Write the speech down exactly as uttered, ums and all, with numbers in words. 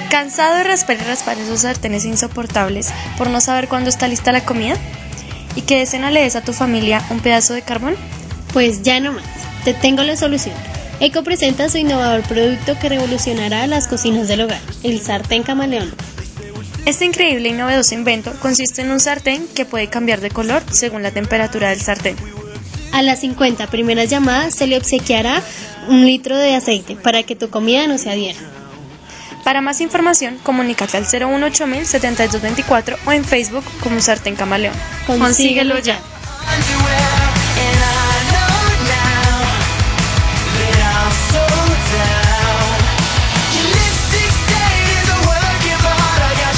¿Cansado de raspar y raspar esos sartenes insoportables por no saber cuándo está lista la comida? ¿Y qué escena le des a tu familia un pedazo de carbón? Pues ya no más, te tengo la solución. Eco presenta su innovador producto que revolucionará las cocinas del hogar, el sartén camaleón. Este increíble y novedoso invento consiste en un sartén que puede cambiar de color según la temperatura del sartén. A las cincuenta primeras llamadas se le obsequiará un litro de aceite para que tu comida no se adhiera. Para más información, comunícate al cero uno ocho mil setenta y dos veinticuatro o en Facebook como Sartén Camaleón. Consíguelo ya.